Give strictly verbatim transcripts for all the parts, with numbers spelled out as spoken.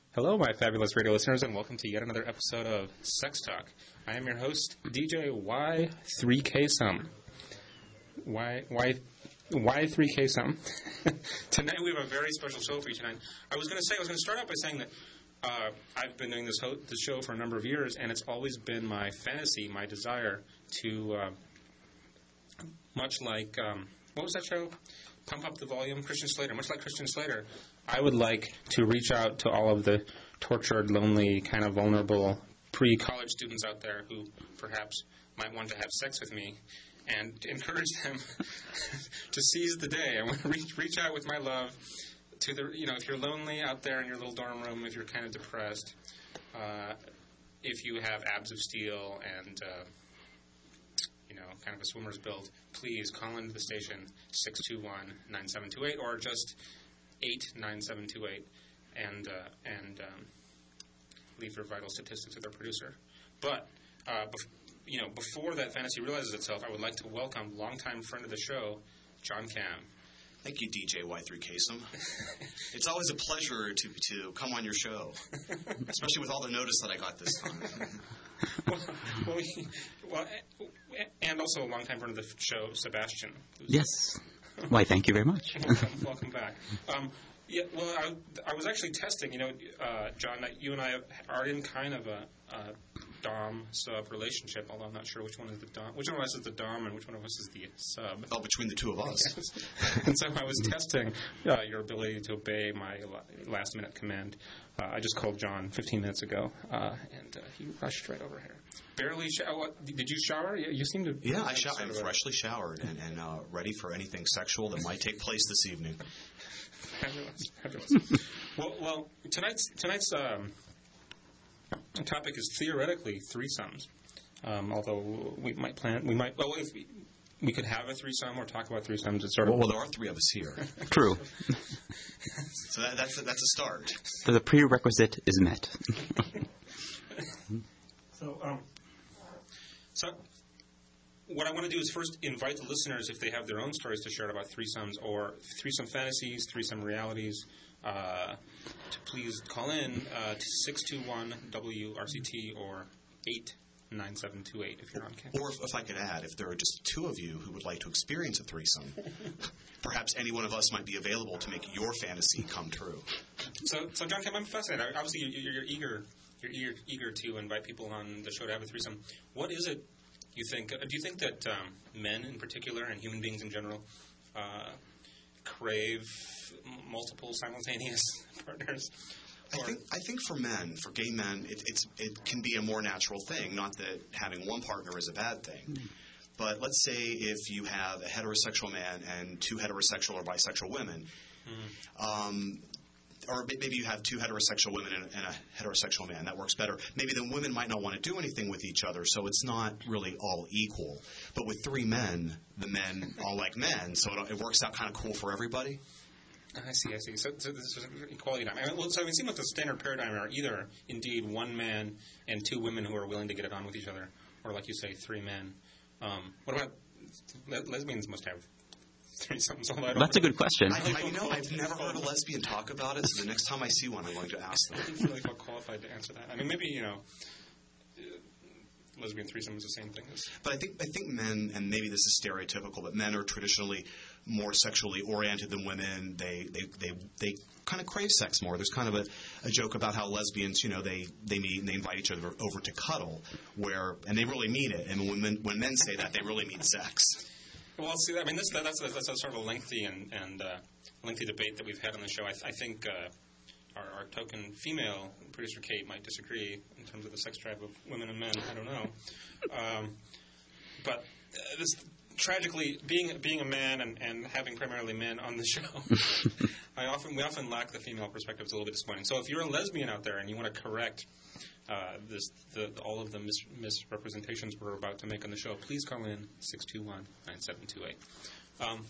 Hello, my fabulous radio listeners, and welcome to yet another episode of Sex Talk. I am your host, D J Y three K Sum. Y, Y, Y three K Sum. Tonight we have a very special show for you tonight. I was going to say, I was going to start out by saying that uh, I've been doing this, ho- this show for a number of years, and it's always been my fantasy, my desire to, uh, much like, um, what was that show? Pump Up the Volume, Christian Slater. Much like Christian Slater, I would like to reach out to all of the tortured, lonely, kind of vulnerable pre-college students out there who perhaps might want to have sex with me and encourage them to seize the day. I want to reach, reach out with my love to the, you know, if you're lonely out there in your little dorm room, if you're kind of depressed, uh, if you have abs of steel and, uh, you know, kind of a swimmer's build, please call into the station six two one, nine seven two eight or just eight nine seven two eight and uh, and um, leave your vital statistics with our producer. But, uh, bef- you know, before that fantasy realizes itself, I would like to welcome longtime friend of the show, John Cam. Thank you, D J Y three K Sum. It's always a pleasure to to come on your show, especially with all the notice that I got this time. well, well, he, well, and also a longtime friend of the show, Sebastian. Yes. Why, thank you very much. welcome, welcome back. Um, yeah, well, I, I was actually testing, you know, uh, John, you and I are in kind of a, a Dom-sub relationship, although I'm not sure which one is the Dom. Which one of us is the Dom and which one of us is the sub? Oh, between the two of us. Yes. And so I was testing uh, your ability to obey my last-minute command. Uh, I just called John fifteen minutes ago, uh, and uh, he rushed right over here. Barely shower. What, did you shower? You seem to. Yeah, I shower. I'm freshly showered and, and uh, ready for anything sexual that might take place this evening. Fabulous, fabulous. well, well, tonight's tonight's um, topic is theoretically threesomes. Um, although we might plan, we might. Well, if we, we could have a threesome or talk about threesomes. It's sort of. Well, well there are three of us here. True. So that, that's a, that's a start. So the prerequisite is met. so, um, so what I want to do is first invite the listeners, if they have their own stories to share about threesomes or threesome fantasies, threesome realities, uh, to please call in uh, to six two one W R C T or eight nine seven two eight if you're on campus. Or if, if I could add, if there are just two of you who would like to experience a threesome, perhaps any one of us might be available to make your fantasy come true. So, so John Kemp, I'm fascinated. Obviously, you're, you're eager, you're eager, eager to invite people on the show to have a threesome. What is it you think? Uh, do you think that um, men in particular and human beings in general uh, crave m- multiple simultaneous partners? I think I think for men, for gay men, it, it's it can be a more natural thing. Not that having one partner is a bad thing, mm. but let's say if you have a heterosexual man and two heterosexual or bisexual women, mm. um, or maybe you have two heterosexual women and, and a heterosexual man. That works better. Maybe the women might not want to do anything with each other, so it's not really all equal. But with three men, the men all like men, so it, it works out kind of cool for everybody. I see, I see. So, so this is equality time. I mean, well, so it seems like the standard paradigm are either indeed one man and two women who are willing to get it on with each other, or like you say, three men. Um, what about le- lesbians? Must have threesomes. That's a good question. I, I, you know, I've never heard a lesbian talk about it. So the next time I see one, I'm going to ask them. I don't really feel qualified to answer that. I mean, maybe you know. Lesbian threesome is the same thing as. But I think I think men, and maybe this is stereotypical, but men are traditionally more sexually oriented than women. They they they, they kind of crave sex more. There's kind of a, a joke about how lesbians, you know, they, they meet and they invite each other over to cuddle, where and they really mean it. And when men, when men say that, they really mean sex. Well, see, I mean, this, that, that's, a, that's a sort of a lengthy and, and uh, lengthy debate that we've had on the show. I, th- I think. Uh, Our, our token female producer Kate might disagree in terms of the sex drive of women and men. I don't know, um, but uh, this tragically, being being a man and, and having primarily men on the show, I often we often lack the female perspective. It's a little bit disappointing. So if you're a lesbian out there and you want to correct uh, this the, all of the mis- misrepresentations we're about to make on the show, please call in six two one, nine seven two eight. Um,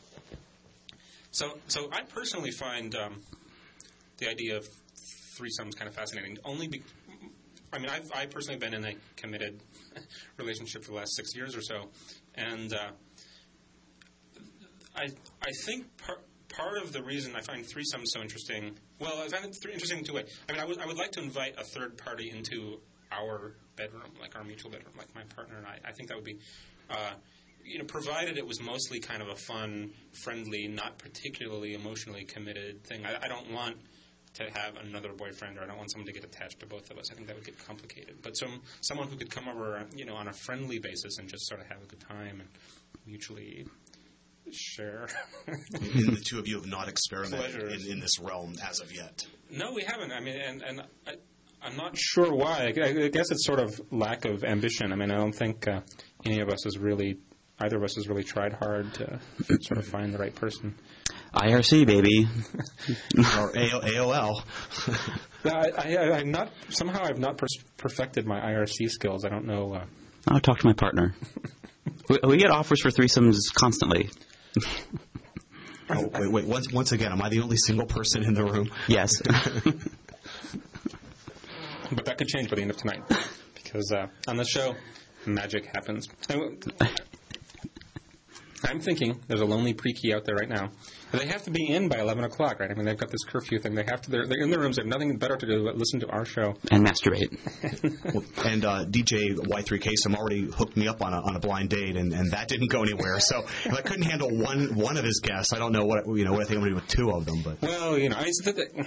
so so I personally find. Um, The idea of threesomes kind of fascinating. Only, be, I mean, I've I personally been in a committed relationship for the last six years or so, and uh, I I think part part of the reason I find threesomes so interesting, well, I find it th- interesting in two ways. I mean, I would, I would like to invite a third party into our bedroom, like our mutual bedroom, like my partner and I. I think that would be, uh, you know, provided it was mostly kind of a fun, friendly, not particularly emotionally committed thing. I, I don't want to have another boyfriend, or I don't want someone to get attached to both of us. I think that would get complicated. But some someone who could come over, you know, on a friendly basis and just sort of have a good time and mutually share. And the two of you have not experimented in, in this realm as of yet. No, we haven't. I mean, and, and I, I'm not sure why. I, I guess it's sort of lack of ambition. I mean, I don't think uh, any of us has really, either of us has really tried hard to sort of find the right person. I R C, baby. Or A O L. I, I, I'm not, somehow I've not per- perfected my I R C skills. I don't know. Uh, I'll talk to my partner. we, we get offers for threesomes constantly. Oh, wait, wait. Once, once again, am I the only single person in the room? Yes. But that could change by the end of tonight. Because uh, on the show, magic happens. I'm thinking there's a lonely pre-key out there right now. They have to be in by eleven o'clock, right? I mean, they've got this curfew thing. They have to. They're, they're in their rooms. They have nothing better to do but listen to our show and masturbate. Well, and uh, D J Y three K some already hooked me up on a, on a blind date, and, and that didn't go anywhere. So if I couldn't handle one one of his guests, I don't know what you know what I think I'm going to do with two of them. But well, you know, I,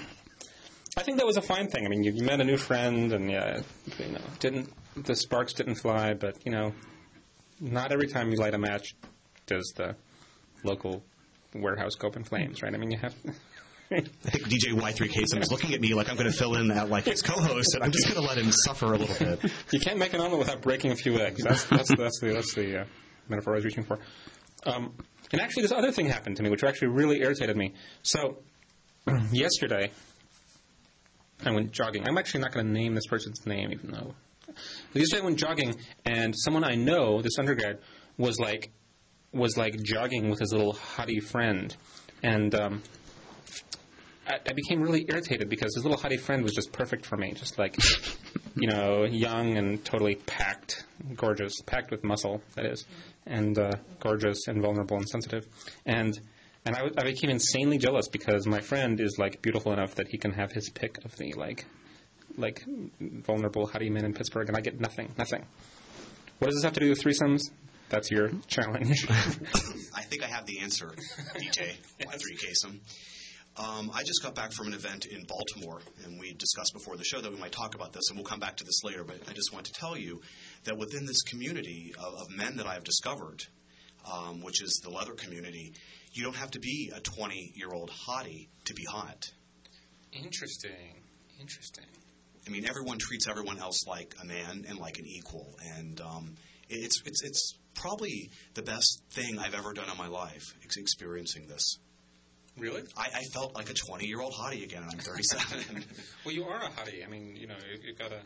I think that was a fine thing. I mean, you, you met a new friend, and yeah, you know, didn't the sparks didn't fly, but you know, not every time you light a match does the local warehouse go up in flames, right? I mean, you have. I think D J Y three K some is looking at me like I'm going to fill in that like his co-host, and I'm just going to let him suffer a little bit. You can't make an omelet without breaking a few eggs. That's that's that's the that's the uh, metaphor I was reaching for. Um, and actually, this other thing happened to me, which actually really irritated me. So yesterday, I went jogging. I'm actually not going to name this person's name, even though yesterday I went jogging, and someone I know, this undergrad, was like. was like jogging with his little hottie friend. And um, I, I became really irritated because his little hottie friend was just perfect for me. Just like, you know, young and totally packed, gorgeous, packed with muscle, that is, and uh, gorgeous and vulnerable and sensitive. And and I, I became insanely jealous because my friend is like beautiful enough that he can have his pick of the like, like vulnerable hottie men in Pittsburgh, and I get nothing, nothing. What does this have to do with threesomes? That's your challenge. I think I have the answer, D J Y three K some. Um, I just got back from an event in Baltimore, and we discussed before the show that we might talk about this, and we'll come back to this later, but I just want to tell you that within this community of, of men that I have discovered, um, which is the leather community, you don't have to be a twenty-year-old hottie to be hot. Interesting. Interesting. I mean, everyone treats everyone else like a man and like an equal, and um, it's it's it's probably the best thing I've ever done in my life, ex- experiencing this. Really? I, I felt like a twenty-year-old hottie again, and I'm thirty-seven. Well, you are a hottie. I mean, you know, you, you've got a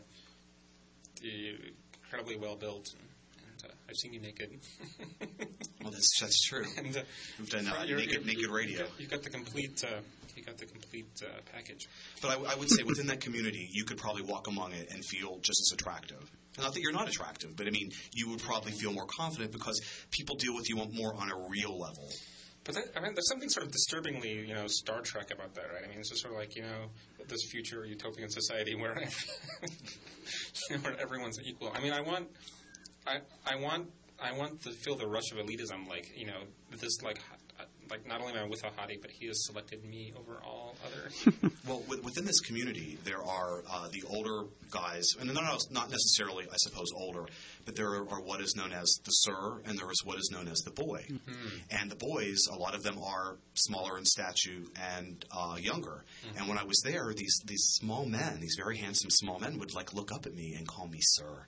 you're incredibly well built, and, and uh, I've seen you naked. Well, that's that's true. And, uh, We've done uh, you're, naked you're, naked radio. You've got, you've got the complete uh, you got the complete uh, package. But I, I would say within that community, you could probably walk among it and feel just as attractive. Not that you're not attractive, but I mean, you would probably feel more confident because people deal with you more on a real level. But that, I mean, there's something sort of disturbingly, you know, Star Trek about that, right? I mean, it's just sort of like, you know, this future utopian society where, you know, where everyone's equal. I mean, I want, I, I want, I want to feel the rush of elitism, like, you know, this like. Like, not only am I with a hottie, but he has selected me over all others. Well, w- within this community, there are uh, the older guys, and they're not, not necessarily, I suppose, older, but there are, are what is known as the sir, and there is what is known as the boy. Mm-hmm. And the boys, a lot of them are smaller in stature and uh, younger. Mm-hmm. And when I was there, these these small men, these very handsome small men, would like look up at me and call me sir.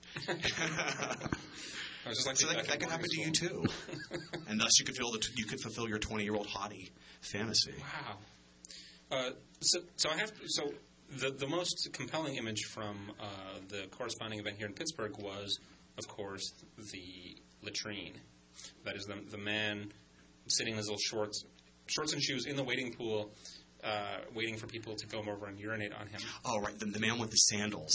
I was just like so that, that could happen to you too, and thus you could feel that you could fulfill your twenty-year-old hottie fantasy. Wow. Uh, so, so I have so the the most compelling image from uh, the corresponding event here in Pittsburgh was, of course, the latrine. That is the the man sitting in his little shorts, shorts and shoes in the waiting pool. Uh, waiting for people to come over and urinate on him. Oh, right, the, the man with the sandals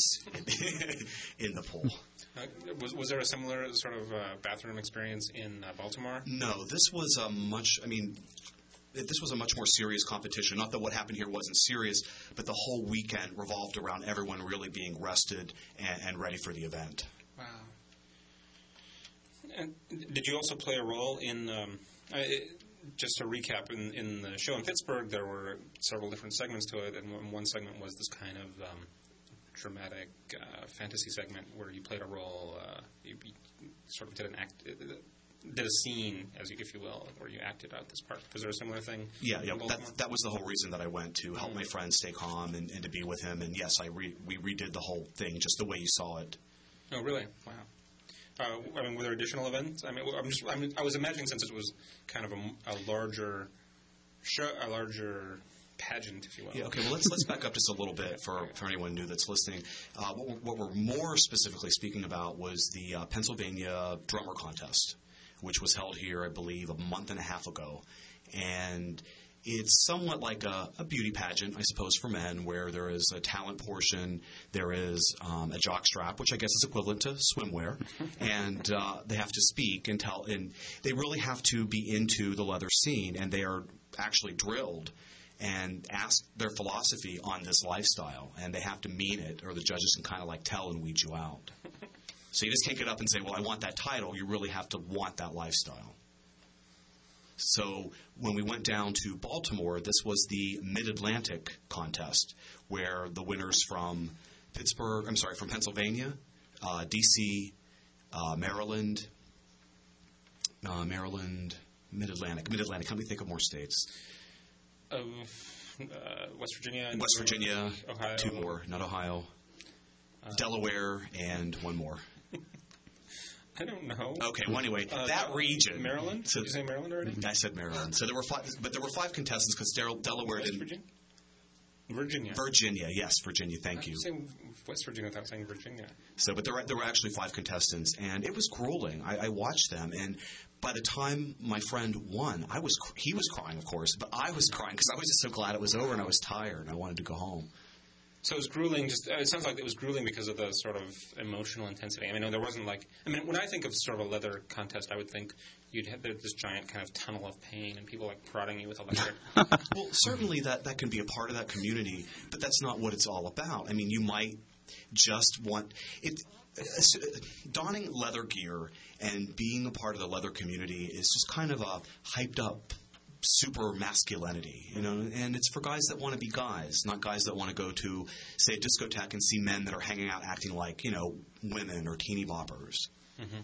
in the pool. Uh, was, was there a similar sort of uh, bathroom experience in uh, Baltimore? No, this was a much, I mean, this was a much more serious competition. Not that what happened here wasn't serious, but the whole weekend revolved around everyone really being rested and, and ready for the event. Wow. And did you also play a role in, um, I, just to recap, in, in the show in Pittsburgh, there were several different segments to it, and one segment was this kind of um, dramatic uh, fantasy segment where you played a role, uh, you, you sort of did an act, did a scene, as you, if you will, where you acted out this part. Was there a similar thing? Yeah, yeah. That, that was the whole reason that I went, to help mm-hmm. my friend stay calm and, and to be with him. And yes, I re, we redid the whole thing just the way you saw it. Oh, really? Wow. Uh, I mean, were there additional events? I mean, I'm just, I, mean, I was imagining, since it was kind of a, a larger show, a larger pageant, if you will. Yeah. Okay. Well, let's let's back up just a little bit for, for anyone new that's listening. Uh, what, we're, what we're more specifically speaking about was the uh, Pennsylvania Drummer Contest, which was held here, I believe, a month and a half ago, and it's somewhat like a, a beauty pageant, I suppose, for men, where there is a talent portion, there is um, a jockstrap, which I guess is equivalent to swimwear, and uh, they have to speak and tell, and they really have to be into the leather scene, and they are actually drilled and ask their philosophy on this lifestyle, and they have to mean it, or the judges can kind of like tell and weed you out. So you just can't get up and say, well, I want that title. You really have to want that lifestyle. So when we went down to Baltimore, this was the Mid-Atlantic contest, where the winners from Pittsburgh, I'm sorry, from Pennsylvania, uh, D C, uh, Maryland, uh, Maryland, Mid-Atlantic, Mid-Atlantic. Help me think of more states. Of uh, West Virginia. And West Virginia, Ohio. Two more, not Ohio. Uh, Delaware, and one more. I don't know. Okay, well, anyway, uh, that region. Maryland? So, did you say Maryland already? I said Maryland. So there were five, but there were five contestants because Del- Delaware West didn't. Virginia? Virginia. Virginia, yes, Virginia. Thank you. I was saying West Virginia without saying Virginia. So, but there were, there were actually five contestants, and it was grueling. I, I watched them, and by the time my friend won, I was he was crying, of course, but I was crying because I was just so glad it was over, and I was tired, and I wanted to go home. So it was grueling. Just uh, it sounds like it was grueling because of the sort of emotional intensity. I mean, there wasn't like. I mean, when I think of sort of a leather contest, I would think you'd have this giant kind of tunnel of pain and people like prodding you with electric. Well, certainly that that can be a part of that community, but that's not what it's all about. I mean, you might just want it. Uh, donning leather gear and being a part of the leather community is just kind of a hyped up super masculinity, you know, and it's for guys that want to be guys, not guys that want to go to, say, a discotheque and see men that are hanging out acting like, you know, women or teeny boppers. Mm-hmm.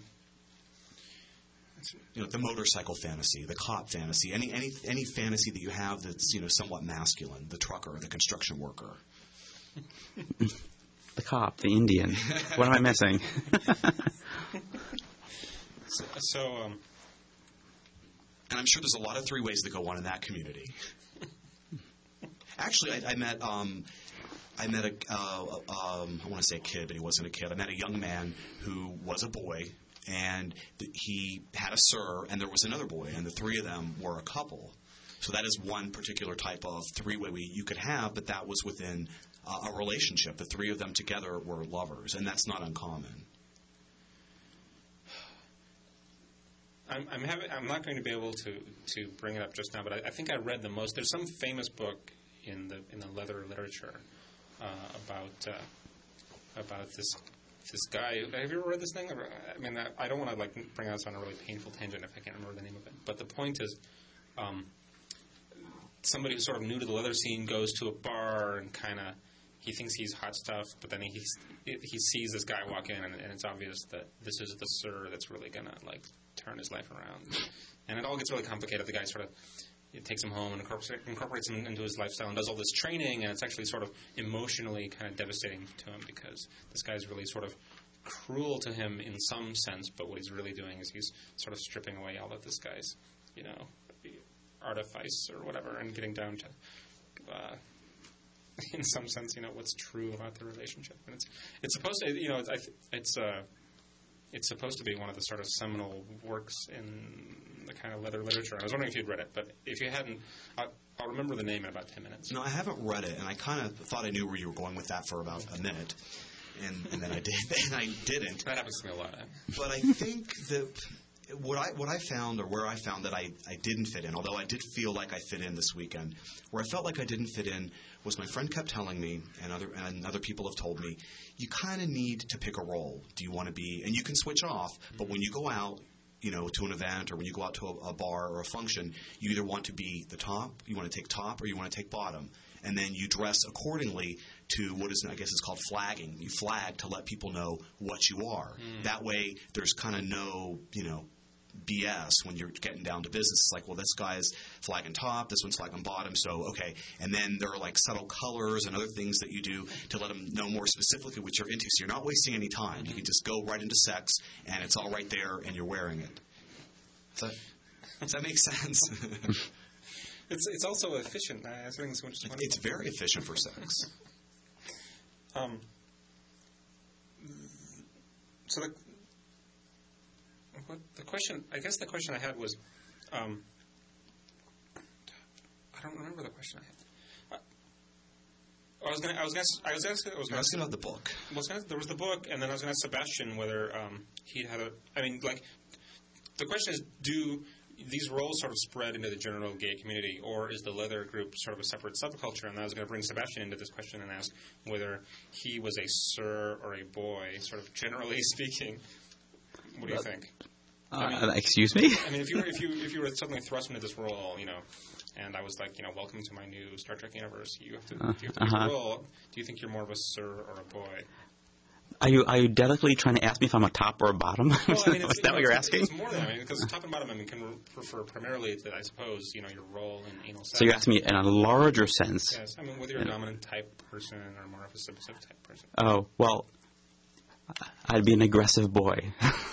You know, the motorcycle fantasy, the cop fantasy, any any any fantasy that you have that's, you know, somewhat masculine, the trucker, the construction worker. The cop, the Indian. What am I missing? so, so um, and I'm sure there's a lot of three ways to go on in that community. Actually, I, I met um, I met a uh, um, I want to say a kid, but he wasn't a kid. I met a young man who was a boy, and th- he had a sir, and there was another boy, and the three of them were a couple. So that is one particular type of three-way we, you could have, but that was within uh, a relationship. The three of them together were lovers, and that's not uncommon. I'm, I'm, having, I'm not going to be able to, to bring it up just now, but I, I think I read the most. There's some famous book in the in the leather literature uh, about uh, about this this guy. Have you ever read this thing? I mean, I, I don't want to like bring us on a really painful tangent if I can't remember the name of it. But the point is, um, somebody who's sort of new to the leather scene goes to a bar and kind of he thinks he's hot stuff, but then he he sees this guy walk in, and, and it's obvious that this is the sir that's really gonna like turn his life around. And it all gets really complicated. The guy sort of it takes him home and incorporates, incorporates him into his lifestyle and does all this training, and it's actually sort of emotionally kind of devastating to him because this guy's really sort of cruel to him in some sense, but what he's really doing is he's sort of stripping away all of this guy's, you know, artifice or whatever, and getting down to, uh, in some sense, you know, what's true about the relationship. And it's it's supposed to, you know, it's it's uh, it's supposed to be one of the sort of seminal works in the kind of leather literature. I was wondering if you'd read it, but if you hadn't, I'll, I'll remember the name in about ten minutes. No, I haven't read it, and I kind of thought I knew where you were going with that for about a minute, and, and then I did, and I didn't. That happens to me a lot. But I think that what I what I found, or where I found that I, I didn't fit in, although I did feel like I fit in this weekend, where I felt like I didn't fit in was my friend kept telling me, and other and other people have told me, you kind of need to pick a role. Do you want to be, and you can switch off, but when you go out, you know, to an event, or when you go out to a, a bar or a function, you either want to be the top, you want to take top, or you want to take bottom. And then you dress accordingly to what is, I guess it's called flagging. You flag to let people know what you are. Mm. That way there's kind of no, you know, B S when you're getting down to business. It's like, well, this guy's flagging top, this one's flagging bottom, so okay. And then there are like subtle colors and other things that you do to let them know more specifically what you're into. So you're not wasting any time. You can just go right into sex, and it's all right there, and you're wearing it. Does that, does that make sense? It's it's also efficient. I think it's, it's, it's very efficient for sex. Um. So the what the question? I guess the question I had was, um. I don't remember the question I had. I, I was gonna. I was gonna. I was asking. I was You're asking about the book. Well, there was the book, and then I was gonna ask Sebastian whether um he had a. I mean, like, the question is, do these roles sort of spread into the general gay community, or is the leather group sort of a separate subculture? And I was going to bring Sebastian into this question and ask whether he was a sir or a boy, sort of generally speaking. What do you think? Uh, I mean, excuse me? I mean, if you were if you if you were suddenly thrust into this role, you know, and I was like, you know, welcome to my new Star Trek universe. You have to, uh, you have to uh-huh. pick a role. Do you think you're more of a sir or a boy? Are you are you delicately trying to ask me if I'm a top or a bottom? Well, I mean, is that what you're asking? It's more than that, I mean, because top and bottom, I mean, can refer primarily to, I suppose, you know, your role in anal sex. So you're asking me in a larger sense. Yes, I mean, whether you're a dominant type person or more of a submissive type person. Oh, well, I'd be an aggressive boy.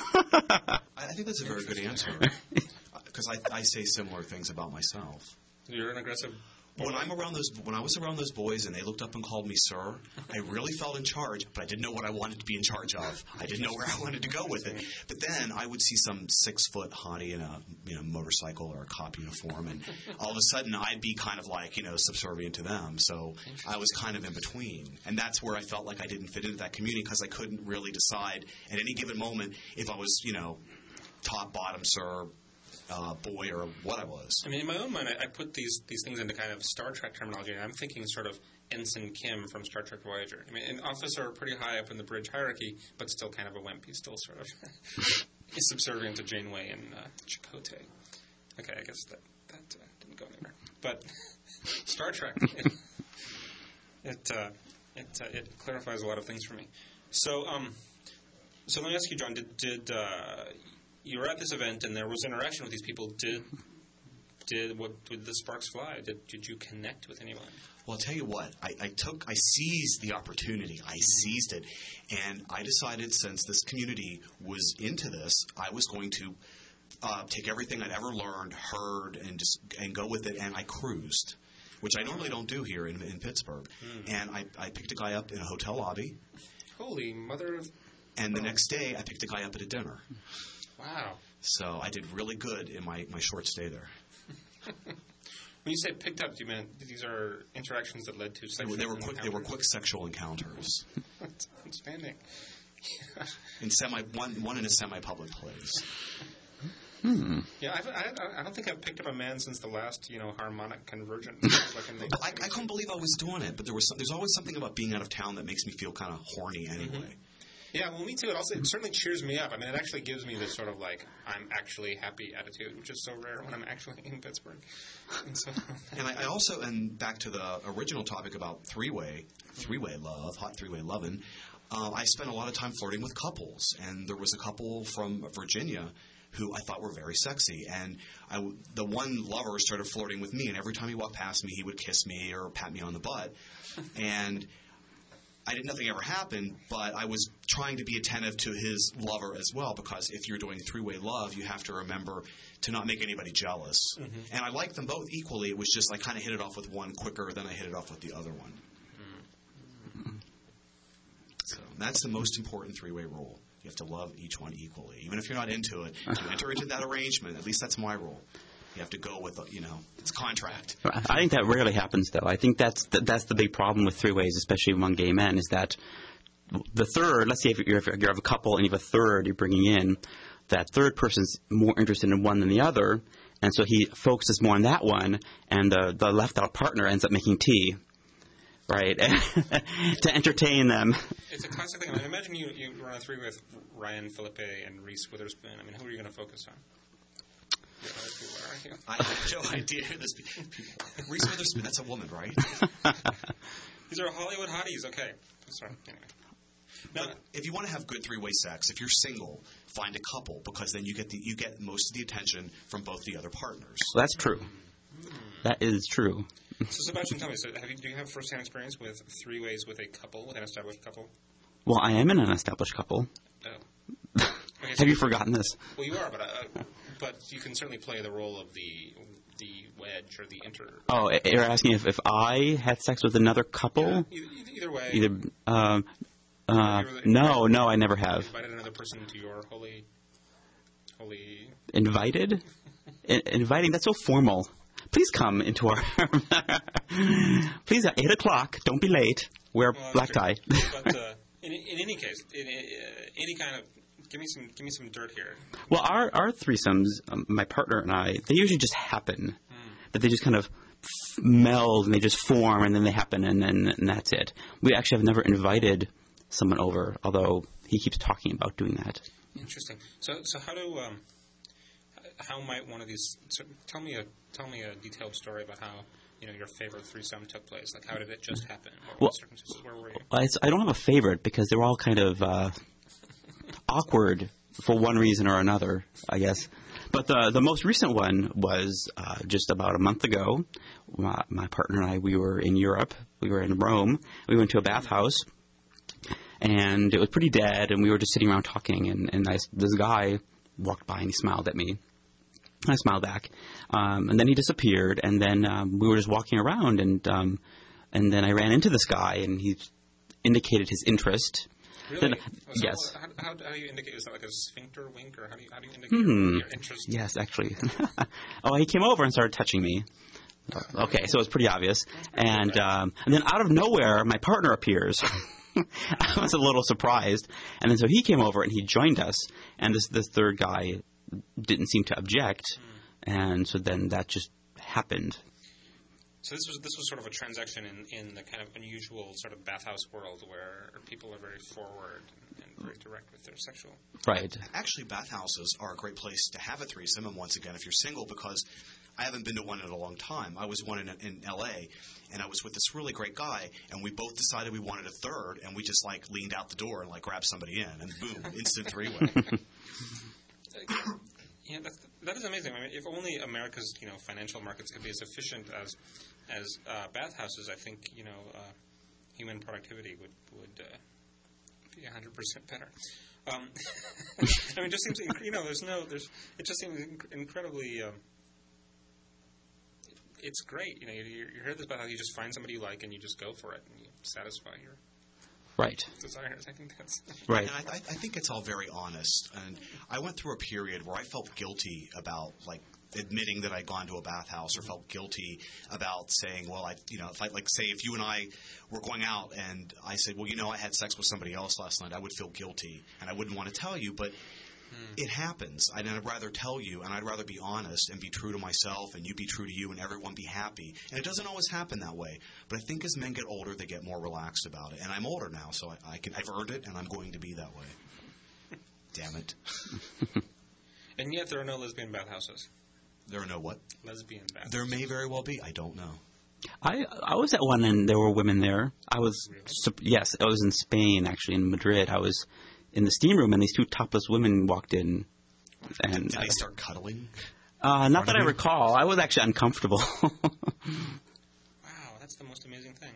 I think that's a very good answer, because I, I say similar things about myself. You're an aggressive boy? When I'm around those, when I was around those boys and they looked up and called me sir, I really felt in charge, but I didn't know what I wanted to be in charge of. I didn't know where I wanted to go with it. But then I would see some six-foot hottie in a you know motorcycle or a cop uniform, and all of a sudden I'd be kind of like you know subservient to them. So I was kind of in between, and that's where I felt like I didn't fit into that community because I couldn't really decide at any given moment if I was you know top, bottom, sir. Uh, boy or what I was. I mean, in my own mind, I, I put these these things into kind of Star Trek terminology, and I'm thinking sort of Ensign Kim from Star Trek Voyager. I mean, an officer pretty high up in the bridge hierarchy, but still kind of a wimp. He's still sort of he's subservient to Janeway and uh, Chakotay. Okay, I guess that that uh, didn't go anywhere. But Star Trek, it it, uh, it, uh, it clarifies a lot of things for me. So, um, so let me ask you, John. Did did uh, you were at this event and there was interaction with these people. Did did what did the sparks fly? Did did you connect with anyone? Well, I'll tell you what. I, I took, I seized the opportunity. I seized it, and I decided since this community was into this, I was going to uh, take everything I'd ever learned, heard, and just and go with it. And I cruised, which I normally don't do here in, in Pittsburgh. Mm. And I, I picked a guy up in a hotel lobby. Holy mother of! And the next day, I picked a guy up at a dinner. Wow. So I did really good in my, my short stay there. When you say picked up, do you mean these are interactions that led to sexual They were, they were quick. encounters? They were quick sexual encounters. That's outstanding. in semi one one in a semi-public place. Hmm. Yeah, I've, I, I don't think I've picked up a man since the last, you know, harmonic convergence. Like in the but I, I couldn't believe I was doing it. But there was some, there's always something about being out of town that makes me feel kind of horny anyway. Mm-hmm. Yeah, well, me too. It also it certainly cheers me up. I mean, it actually gives me this sort of like I'm actually happy attitude, which is so rare when I'm actually in Pittsburgh. And so, and I, I also, and back to the original topic about three-way, three-way love, hot three-way loving. Uh, I spent a lot of time flirting with couples, and there was a couple from Virginia who I thought were very sexy, and I, the one lover started flirting with me, and every time he walked past me, he would kiss me or pat me on the butt, and I did nothing ever happened, but I was trying to be attentive to his lover as well, because if you're doing three-way love, you have to remember to not make anybody jealous. Mm-hmm. And I liked them both equally. It was just I kind of hit it off with one quicker than I hit it off with the other one. Mm-hmm. So that's the most important three-way rule. You have to love each one equally. Even if you're not into it, if you enter into that arrangement, at least that's my rule. You have to go with, you know, it's contract. I think that rarely happens, though. I think that's the, that's the big problem with three-ways, especially among gay men, is that the third, let's say if you're, if you're a couple and you have a third you're bringing in, that third person's more interested in one than the other, and so he focuses more on that one, and the, the left-out partner ends up making tea, right, to entertain them. It's a classic thing. I mean, imagine you, you run a three with Ryan Philippe and Reese Witherspoon. I mean, who are you going to focus on? I have no idea who this people. Reese Witherspoon, that's a woman, right? These are Hollywood hotties. Okay. Sorry. Anyway. Now, if you want to have good three-way sex, if you're single, find a couple because then you get the you get most of the attention from both the other partners. Well, that's true. That is true. So, Sebastian, tell me, so have you, do you have first-hand experience with three ways with a couple, with an established couple? Well, I am in an established couple. Oh. Okay, so have you forgotten this? Well, you are, but uh, but you can certainly play the role of the the wedge or the inter. Oh, you're asking if, if I had sex with another couple? Yeah, either, either way. Either. Um, uh, no, no, I never have. Invited another person to your holy, holy. Invited? I- inviting? That's so formal. Please come into our. Please, at eight o'clock. Don't be late. Wear Well, black tie. But uh, in, in any case, in, uh, any kind of give me some give me some dirt here. Well, our our threesomes, um, my partner and I, they usually just happen. Mm. That they just kind of meld and they just form and then they happen and then and that's it. We actually have never invited someone over, although he keeps talking about doing that. Interesting. So so how do um, how might one of these? So tell me a tell me a detailed story about how. You know, your favorite threesome took place. Like, how did it just happen? What well, were the circumstances? Where were you? I, I don't have a favorite because they're all kind of uh, awkward for one reason or another, I guess. But the the most recent one was uh, just about a month ago. My, my partner and I, we were in Europe. We were in Rome. We went to a bathhouse, and it was pretty dead. And we were just sitting around talking. And, and I, this guy walked by and he smiled at me. I smiled back, um, and then he disappeared. And then um, we were just walking around, and um, and then I ran into this guy, and he indicated his interest. Really? Then, so yes. How, how, how do you indicate? Is that like a sphincter wink, or how do you, how do you indicate Hmm. your interest? Yes, actually. Oh, he came over and started touching me. Okay, so it's pretty obvious. And um, and then out of nowhere, my partner appears. I was a little surprised, and then so he came over and he joined us, and this this third guy didn't seem to object, mm. and so then that just happened. So this was this was sort of a transaction in, in the kind of unusual sort of bathhouse world where people are very forward and, and very direct with their sexual. Right. Actually, bathhouses are a great place to have a threesome, and once again, if you're single, because I haven't been to one in a long time. I was one in, in L A, and I was with this really great guy, and we both decided we wanted a third, and we just like leaned out the door and like grabbed somebody in, and boom, instant three-way. Yeah, that, that is amazing. I mean, if only America's you know financial markets could be as efficient as as uh, bathhouses, I think you know uh, human productivity would would uh, be a hundred percent better. Um, I mean, it just seems inc- you know there's no there's it just seems inc- incredibly. Um, it's great, you know. You, you hear this about how you just find somebody you like and you just go for it and you satisfy your. Right. Desires. I think that's right. And I, I think it's all very honest. And I went through a period where I felt guilty about like admitting that I'd gone to a bathhouse, or felt guilty about saying, well, I, you know, if I like say if you and I were going out and I said, well, you know, I had sex with somebody else last night, I would feel guilty and I wouldn't want to tell you, but. It happens, and I'd rather tell you, and I'd rather be honest and be true to myself, and you be true to you, and everyone be happy. And it doesn't always happen that way, but I think as men get older, they get more relaxed about it. And I'm older now, so I, I can, I've earned it, and I'm going to be that way. Damn it. And yet there are no lesbian bathhouses. There are no what? Lesbian bathhouses. There may very well be. I don't know. I I was at one, and there were women there. I was really? Yes, I was in Spain, actually, in Madrid. I was in the steam room, and these two topless women walked in. And did, did they start cuddling? Uh, not that I recall. I was actually uncomfortable. Wow, that's the most amazing thing.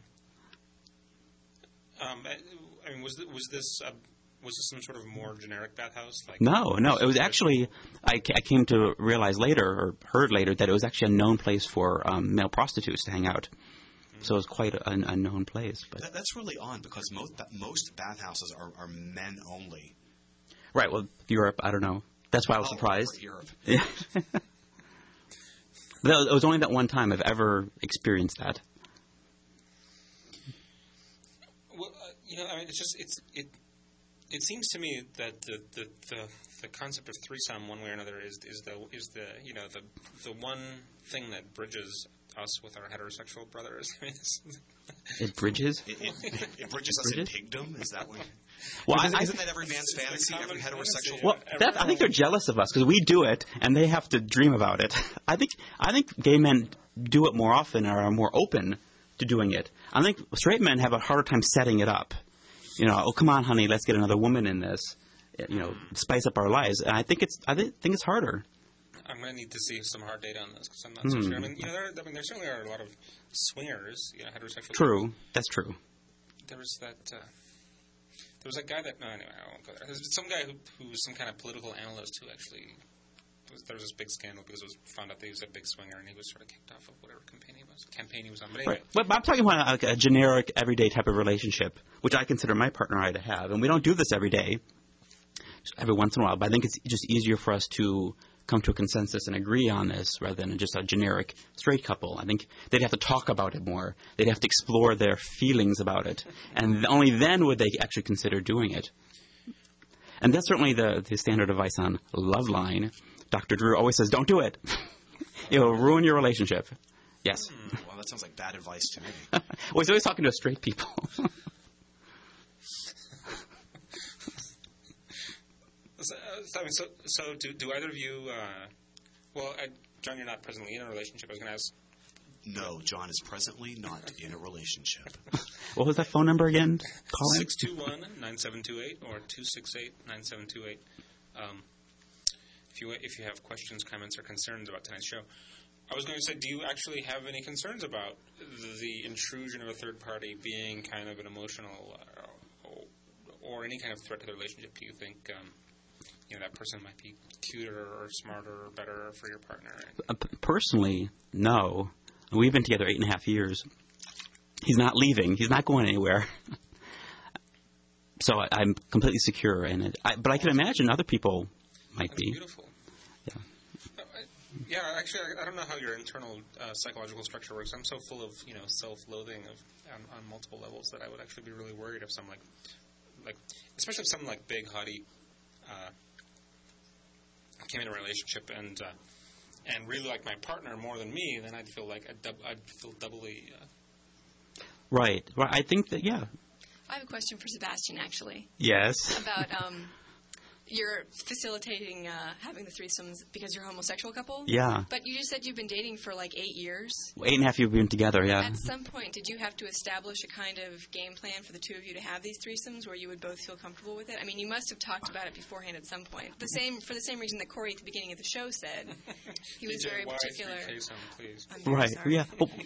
Um, I mean, was th- was this uh, was this some sort of more generic bathhouse? Like no, no. It was actually I, I came to realize later, or heard later, that it was actually a known place for um, male prostitutes to hang out. So it was quite a, a known place. But that, that's really odd because most most bathhouses are, are men only. Right. Well, Europe, I don't know. That's why I was oh, surprised. Europe. Yeah. But it was only that one time I've ever experienced that. Well, uh, you know, I mean, it's just it's it. it seems to me that the, the, the, the concept of threesome, one way or another, is is the is the you know the the one thing that bridges us with our heterosexual brothers. I mean, it bridges. It, it, it bridges us in pigdom. Is that what? Well, isn't, I, isn't that every man's fantasy? Every heterosexual. Well, that, I think they're jealous of us because we do it and they have to dream about it. I think I think gay men do it more often or are more open to doing it. I think straight men have a harder time setting it up. You know, oh come on, honey, let's get another woman in this. You know, spice up our lives. And I think it's I think it's harder. I'm going to need to see some hard data on this because I'm not so Hmm. sure. I mean, you know, there, I mean, there certainly are a lot of swingers, you know, heterosexual. True, people. that's true. There was that. Uh, there was a guy that. No, anyway, I won't go there. There's some guy who, who was some kind of political analyst who actually. Was, there was this big scandal because it was found out that he was a big swinger and he was sort of kicked off of whatever campaign he was campaign he was on. But anyway, Right. But I'm talking about like a generic, everyday type of relationship, which I consider my partner and I to have. And we don't do this every day, just every once in a while. But I think it's just easier for us to come to a consensus and agree on this rather than just a generic straight couple. I think they'd have to talk about it more. They'd have to explore their feelings about it. And only then would they actually consider doing it. And that's certainly the, the standard advice on Loveline. Doctor Drew always says, don't do it. It'll ruin your relationship. Yes. Mm, well, that sounds like bad advice to me. Well, he's always talking to straight people. so, uh, so, so do, do either of you, uh, well, I, John, you're not presently in a relationship. I was going to ask. No, John is presently not in a relationship. What was that phone number again? Call in. six two one, nine seven two eight or two six eight, nine seven two eight. Um, if you if you have questions, comments, or concerns about tonight's show. I was going to say, do you actually have any concerns about the, the intrusion of a third party being kind of an emotional uh, or, or any kind of threat to the relationship? Do you think um, you know that person might be cuter or smarter or better for your partner? Uh, p- personally, no. We've been together eight and a half years. He's not leaving. He's not going anywhere. So I, I'm completely secure in it. I, but I can imagine other people might That's be. Beautiful. Yeah. Uh, I, yeah, actually, I, I don't know how your internal uh, psychological structure works. I'm so full of you know self-loathing of on, on multiple levels that I would actually be really worried if some like like especially if some like big hottie uh, came in a relationship and. Uh, and really like my partner more than me, then I'd feel like I'd, dub- I'd feel doubly. Uh... Right. Right. I think that, yeah. I have a question for Sebastian, actually. Yes. About um, you're facilitating uh, having the threesomes because you're a homosexual couple. Yeah. But you just said you've been dating for like eight years. Eight and a half years we've been together, yeah. At some point, did you have to establish a kind of game plan for the two of you to have these threesomes where you would both feel comfortable with it? I mean, you must have talked about it beforehand at some point. The same for the same reason that Corey at the beginning of the show said. He was D J, very why particular. three K some, please. I'm very Right. sorry. Yeah.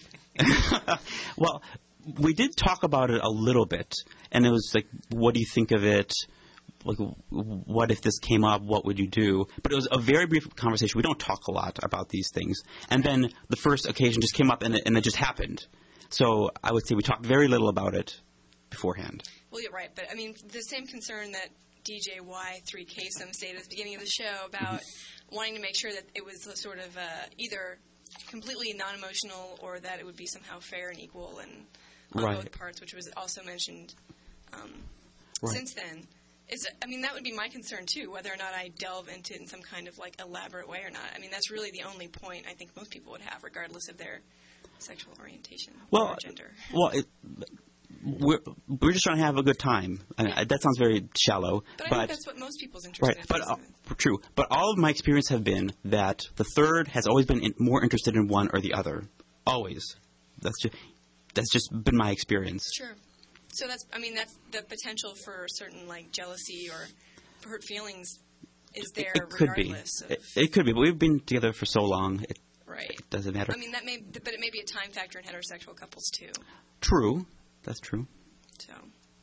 Oh. Well, we did talk about it a little bit, and it was like, what do you think of it? Like, what if this came up? What would you do? But it was a very brief conversation. We don't talk a lot about these things. And then the first occasion just came up, and it, and it just happened. So I would say we talked very little about it beforehand. Well, you're right, but I mean, the same concern that D J Y three K some stated at the beginning of the show about mm-hmm. wanting to make sure that it was sort of uh, either completely non-emotional or that it would be somehow fair and equal and on right. both parts, which was also mentioned um, right. since then. Is I mean, that would be my concern, too, whether or not I delve into it in some kind of, like, elaborate way or not. I mean, that's really the only point I think most people would have, regardless of their sexual orientation well, or gender. Well, it, we're, we're just trying to have a good time. I mean, that sounds very shallow. But, but I think that's what most people's interest right, in. But, uh, true. But all of my experience have been that the third has always been in, more interested in one or the other. Always. That's just, that's just been my experience. Sure. So that's, I mean, that's the potential for certain, like, jealousy or hurt feelings is there it, it could regardless be. of... It, it could be, but we've been together for so long, it, right. it doesn't matter. I mean, that may, but it may be a time factor in heterosexual couples, too. True. That's true. So,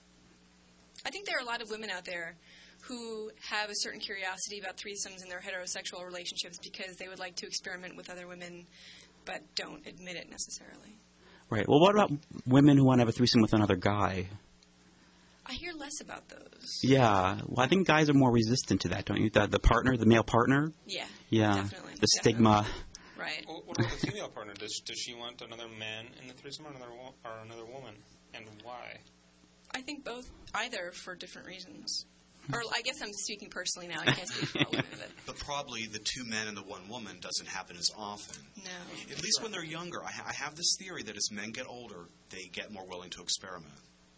I think there are a lot of women out there who have a certain curiosity about threesomes in their heterosexual relationships because they would like to experiment with other women but don't admit it necessarily. Right. Well, what about women who want to have a threesome with another guy? I hear less about those. Yeah. Well, I think guys are more resistant to that, don't you? The, the partner, the male partner? Yeah. Yeah. Definitely. The definitely. stigma. Right. Well, what about the female partner? Does does she want another man in the threesome or another wo- or another woman, and why? I think both, either for different reasons. Or I guess I'm speaking personally now. I can't speak for all women. But But probably the two men and the one woman doesn't happen as often. no. At least when they're younger. I, ha- I have this theory that as men get older, they get more willing to experiment.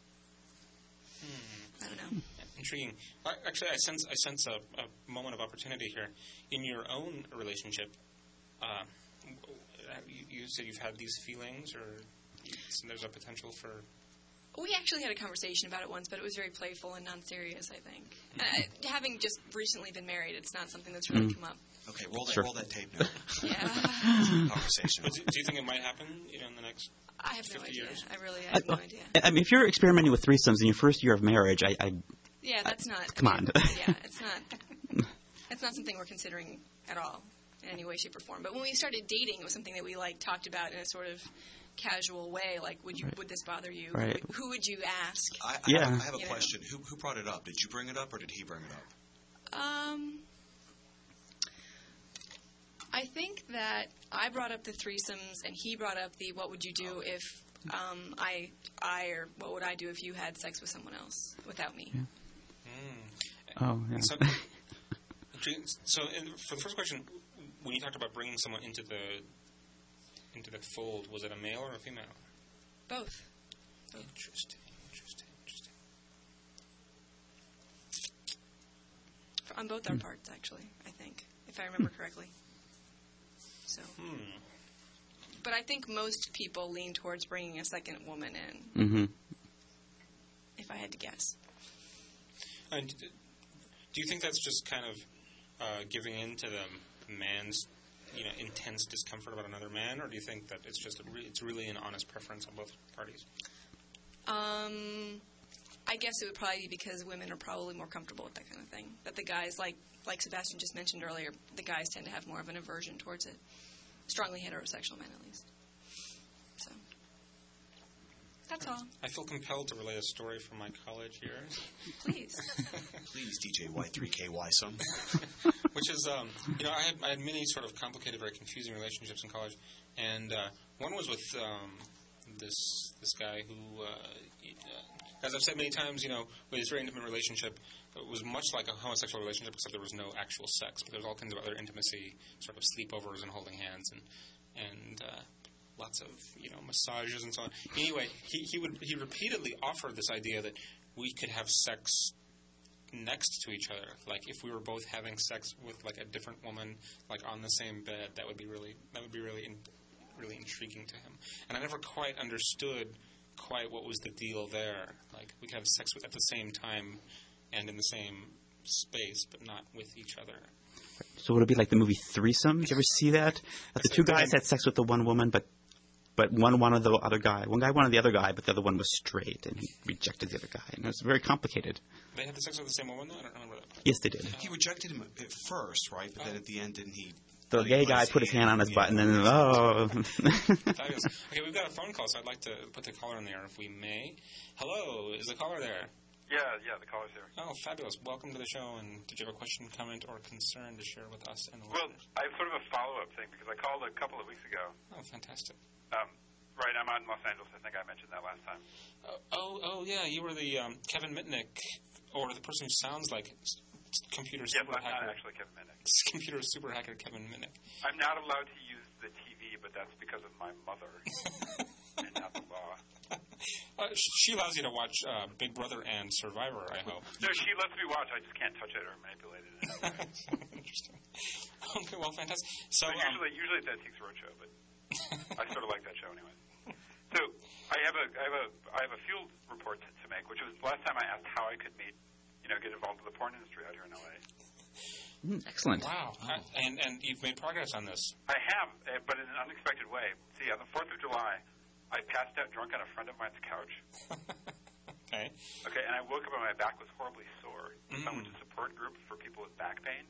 I don't know. Intriguing. Uh, Actually, I sense I sense a, a moment of opportunity here in your own relationship. Uh, you, you said you've had these feelings, or there's a potential for. We actually had a conversation about it once, but it was very playful and non-serious, I think. Uh, having just recently been married, it's not something that's really come up. Okay, roll that, Sure. roll that tape now. Yeah. Conversation. But do, do you think it might happen, you know, in the next? I have no fifty idea. years. I really I have no idea. I mean, if you're experimenting with threesomes in your first year of marriage, I, I Yeah, that's not. Come on. Yeah, it's not. It's not something we're considering at all in any way, shape, or form. But when we started dating, it was something that we like talked about in a sort of casual way. Like, would you? Right. Would this bother you? Right. Who would you ask? I, I Yeah. have, a- I have a You know. question. Who, who brought it up? Did you bring it up, or did he bring it up? Um, I think that I brought up the threesomes, and he brought up the what would you do if um, I, I, or what would I do if you had sex with someone else without me? oh yeah. So, so in, for the first question, when you talked about bringing someone into the into the fold, was it a male or a female? Both. Interesting. Interesting. Interesting. For- On both our parts, actually, I think, if I remember correctly. So, Hmm. but I think most people lean towards bringing a second woman in, Mm-hmm. if I had to guess. And d- do you think that's just kind of uh, giving in to the man's, you know, intense discomfort about another man, or do you think that it's just a re- it's really an honest preference on both parties? Um, I guess it would probably be because women are probably more comfortable with that kind of thing. That the guys, like like Sebastian just mentioned earlier, the guys tend to have more of an aversion towards it. Strongly heterosexual men, at least. So, that's all. I feel compelled to relay a story from my college years, Please. Please, D J Y three K Y some. which is, um, you know, I had, I had many sort of complicated, very confusing relationships in college, and uh, one was with um, this this guy who, uh, he- uh, as I've said many times, you know, with his very intimate relationship, it was much like a homosexual relationship, except there was no actual sex, but there was all kinds of other intimacy, sort of sleepovers and holding hands and and uh, lots of, you know, massages and so on. Anyway, he, he would he repeatedly offered this idea that we could have sex next to each other. Like if we were both having sex with like a different woman, like on the same bed, that would be really that would be really in, really intriguing to him. And I never quite understood quite what was the deal there. Like we could have sex with at the same time and in the same space, but not with each other. So would it be like the movie Threesome? Did you ever see that? That the two guys had sex with the one woman, but but one wanted the other guy. One guy wanted the other guy, but the other one was straight, and he rejected the other guy. And it was very complicated. They had the sex with the same woman, though? I don't remember that part. Yes, they did. He rejected him at first, right? But then at the end, didn't he? The Put gay his guy put his hand on his butt, and then, oh. Fabulous. Okay, we've got a phone call, so I'd like to put the caller in there if we may. Hello, is the caller there? Yeah, yeah, the caller's here. Oh, fabulous. Welcome to the show, and did you have a question, comment, or concern to share with us and the Well, listeners? I have sort of a follow-up thing because I called a couple of weeks ago. Oh, fantastic. Um, right, I'm out in Los Angeles. I think I mentioned that last time. Uh, oh, oh, yeah, you were the um, Kevin Mitnick, or the person who sounds like s- s- computer Yes, super I'm not hacker. actually Kevin Minnick. Computer super hacker Kevin Mitnick. I'm not allowed to use the T V, but that's because of my mother and not the law. Uh, sh- she allows you to watch uh, Big Brother and Survivor, I hope. No, she lets me watch. I just can't touch it or manipulate it. In any way. Interesting. Okay, well, fantastic. So, But um, usually, usually it's Antiques Roadshow, but I sort of like that show anyway. So I have a, I have a, I have a field report to, to make, which was the last time I asked how I could meet, you know, get involved with the porn industry out here in L A. Mm, excellent. wow. I, and, and you've made progress on this. I have, uh, but in an unexpected way. See, on the fourth of July, I passed out drunk on a friend of mine's couch. Okay. Okay, and I woke up and my back was horribly sore. Mm. I went to a support group for people with back pain,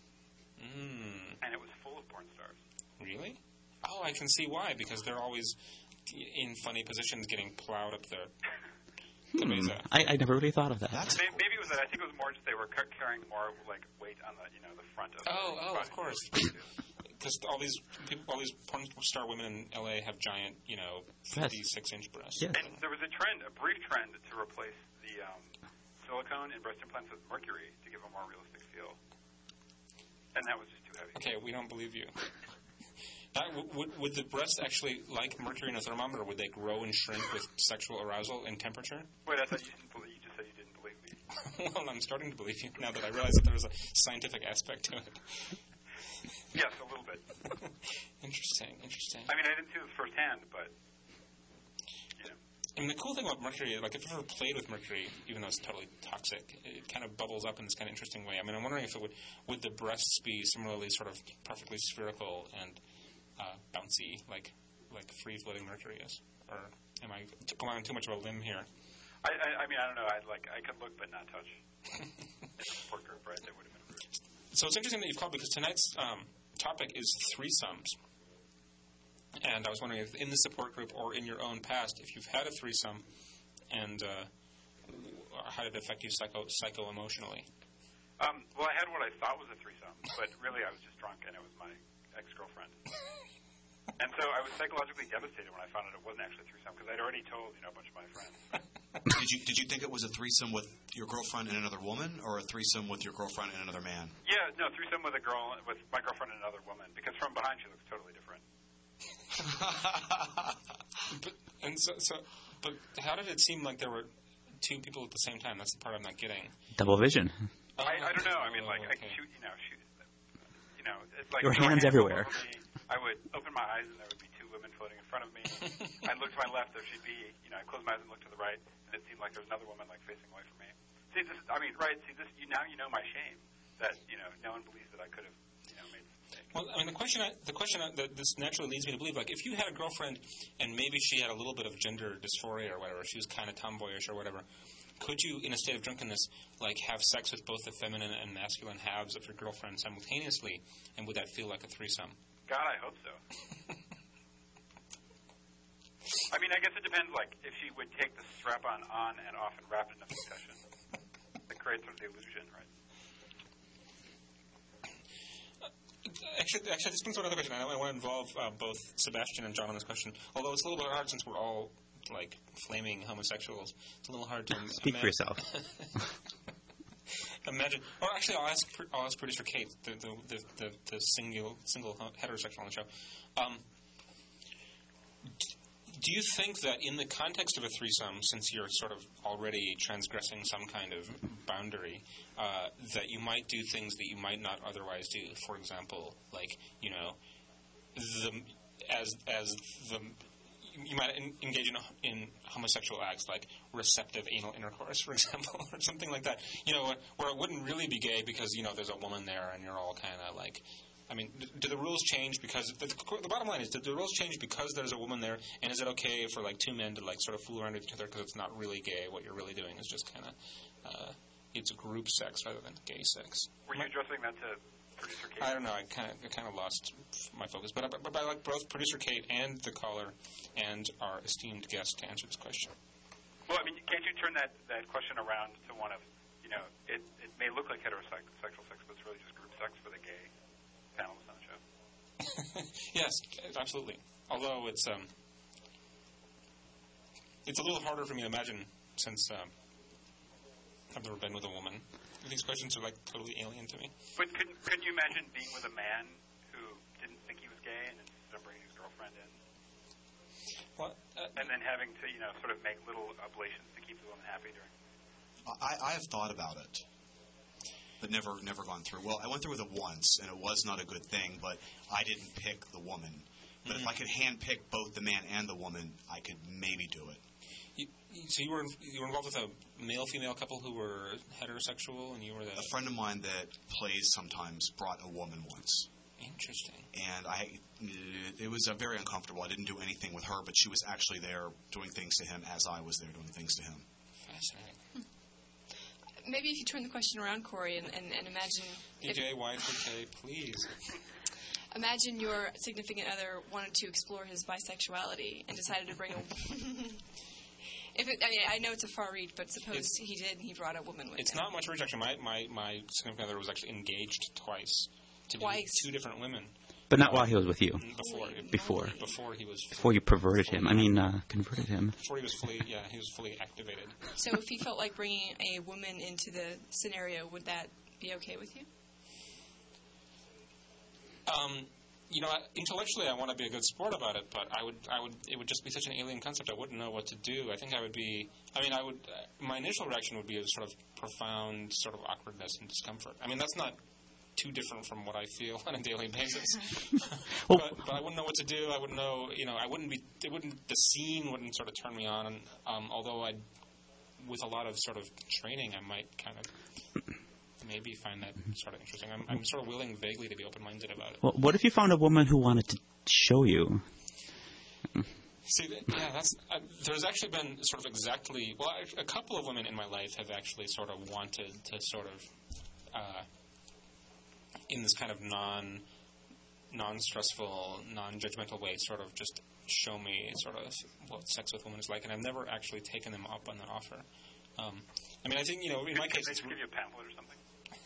Mm. and it was full of porn stars. Really? Oh, I can see why, because they're always in funny positions getting plowed up the, the Hmm. mesa. I, I never really thought of that. That's Maybe, maybe it was that. I think it was more just they were ca- carrying more like weight on the, you know, the front of. Oh, the oh, body. of course. Because all these people, all these porn star women in L A have giant, you know, fifty-six inch breasts. Yes. And there was a trend, a brief trend, to replace the um, silicone in breast implants with mercury to give a more realistic feel. And that was just too heavy. Okay, we don't believe you. Uh, w- would, would the breasts actually, like mercury in a thermometer, would they grow and shrink with sexual arousal and temperature? Wait, I thought you didn't believe. You just said you didn't believe me. Well, I'm starting to believe you now that I realize that there was a scientific aspect to it. Yes, a little bit. Interesting, interesting. I mean, I didn't see this firsthand, but you know. I mean, the cool thing about mercury, like if you've ever played with mercury, even though it's totally toxic, it kind of bubbles up in this kind of interesting way. I mean, I'm wondering if it would, would the breasts be similarly sort of perfectly spherical and uh, bouncy, like like free-floating mercury is? Or am I t- going on too much of a limb here? I, I, I mean, I don't know. I like I could look but not touch. In the support group, right? That would have been rude. So it's interesting that you've called because tonight's um, topic is threesomes. And I was wondering if in the support group or in your own past, if you've had a threesome, and uh, how did it affect you psycho psycho emotionally? Um, well, I had what I thought was a threesome, but really I was just drunk, and it was my ex-girlfriend. And so I was psychologically devastated when I found out it wasn't actually a threesome because I'd already told you know a bunch of my friends. Did you did you think it was a threesome with your girlfriend and another woman, or a threesome with your girlfriend and another man? Yeah, no, threesome with a girl, with my girlfriend and another woman, because from behind she looks totally different. But, and so, so, but how did it seem like there were two people at the same time? That's the part I'm not getting. Double vision. Oh, I, I don't know. I mean, like, okay. I can shoot, you know, shoot, you know, it's like Your there were hands hands everywhere. all over me. I would open my eyes and there would be two women floating in front of me. I'd look to my left, there she'd be, you know, I'd close my eyes and look to the right, and it seemed like there was another woman, like, facing away from me. See, this, I mean, right, see, this, you, now you know my shame, that, you know, no one believes that I could have, you know, made this mistake. Well, I mean, the question, I, the question I, that this naturally leads me to believe, like, if you had a girlfriend and maybe she had a little bit of gender dysphoria or whatever, she was kind of tomboyish or whatever, could you, in a state of drunkenness, like, have sex with both the feminine and masculine halves of your girlfriend simultaneously, and would that feel like a threesome? God, I hope so. I mean, I guess it depends, like, if she would take the strap-on on and off in rapid enough succession. That creates sort of the illusion, right? Actually, actually, this brings to another question. I, I want to involve uh, both Sebastian and John on this question. Although it's a little bit hard since we're all like flaming homosexuals. It's a little hard to Speak ima- for yourself. Imagine. Or actually, I'll ask. I'll ask producer Kate, the the the, the, the single single heterosexual on the show. Um, do you think that in the context of a threesome, since you're sort of already transgressing some kind of boundary, uh, that you might do things that you might not otherwise do? For example, like, you know, the as as the you might in, engage in, in homosexual acts like receptive anal intercourse, for example, or something like that. You know, where it wouldn't really be gay because, you know, there's a woman there and you're all kind of like. I mean, do the rules change because the, the bottom line is, do the rules change because there's a woman there, and is it okay for like two men to like sort of fool around with each other because it's not really gay? What you're really doing is just kind of uh, it's group sex rather than gay sex. Were you addressing that to producer Kate? I don't know. I kind of I kind of lost my focus, but I, but I like both producer Kate and the caller and our esteemed guest to answer this question. Well, I mean, can't you turn that, that question around to one of, you know, it, it may look like heterosexual sex, but it's really just group sex for the gay panelists on the show. Yes, absolutely. Although it's um, it's a little harder for me to imagine since um, I've never been with a woman. These questions are like totally alien to me. But couldn't, couldn't you imagine being with a man who didn't think he was gay and insisted on bringing his girlfriend in? Well, uh, and then having to, you know, sort of make little oblations to keep the woman happy during. I, I have thought about it, but never never gone through. Well, I went through with it once, and it was not a good thing, but I didn't pick the woman. But Mm-hmm. if I could hand-pick both the man and the woman, I could maybe do it. you, so you were you were involved with a male-female couple who were heterosexual, and you were the A friend of mine that plays sometimes brought a woman once. Interesting. And I, it was uh, very uncomfortable. I didn't do anything with her, but she was actually there doing things to him as I was there doing things to him. Fascinating. Maybe if you turn the question around, Corey, and, and, and imagine D J Y three K, please. imagine your significant other wanted to explore his bisexuality and decided to bring a. if it, I mean, I know it's a far reach, but suppose It's- he did and he brought a woman with It's him. not much reach, actually. My, my, my significant other was actually engaged twice to Twice? two different women. But not while he was with you. Before. Before. Before he was. Before you perverted him. I mean, uh, converted him. Before he was fully, yeah, he was fully activated. So if he felt like bringing a woman into the scenario, would that be okay with you? Um, you know, intellectually, I want to be a good sport about it, but I would, I would, it would just be such an alien concept. I wouldn't know what to do. I think I would be. I mean, I would. Uh, my initial reaction would be a sort of profound, sort of awkwardness and discomfort. I mean, that's not too different from what I feel on a daily basis. Well, but, but I wouldn't know what to do. I wouldn't know. You know, I wouldn't be. It wouldn't. The scene wouldn't sort of turn me on. And, um, although I, with a lot of sort of training, I might kind of maybe find that sort of interesting. I'm, I'm sort of willing vaguely to be open-minded about it. Well, what if you found a woman who wanted to show you? See, that, yeah, that's. Uh, there's actually been sort of exactly. Well, I, a couple of women in my life have actually sort of wanted to sort of, uh, in this kind of non, non-stressful, non-judgmental way, sort of just show me sort of what sex with women is like, and I've never actually taken them up on that offer. Um, I mean, I think you know, in my case, Can it's. they give you a pamphlet or something?